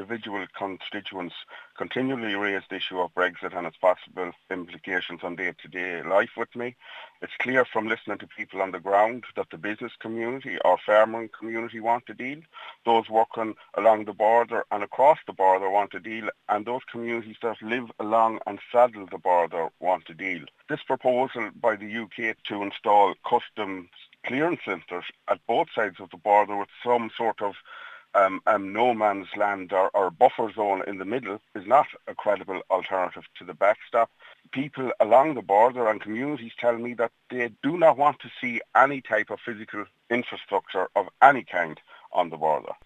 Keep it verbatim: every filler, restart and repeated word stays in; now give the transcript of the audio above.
individual constituents continually raise the issue of Brexit and its possible implications on day-to-day life with me. It's clear from listening to people on the ground that the business community or farming community want to deal. Those working along the border and across the border want to deal, and those communities that live along and straddle the border want to deal. This proposal by the U K to install customs clearance centres at both sides of the border with some sort of um, um, no man's land or, or buffer zone in the middle is not a credible alternative to the backstop. People along the border and communities tell me that they do not want to see any type of physical infrastructure of any kind on the border.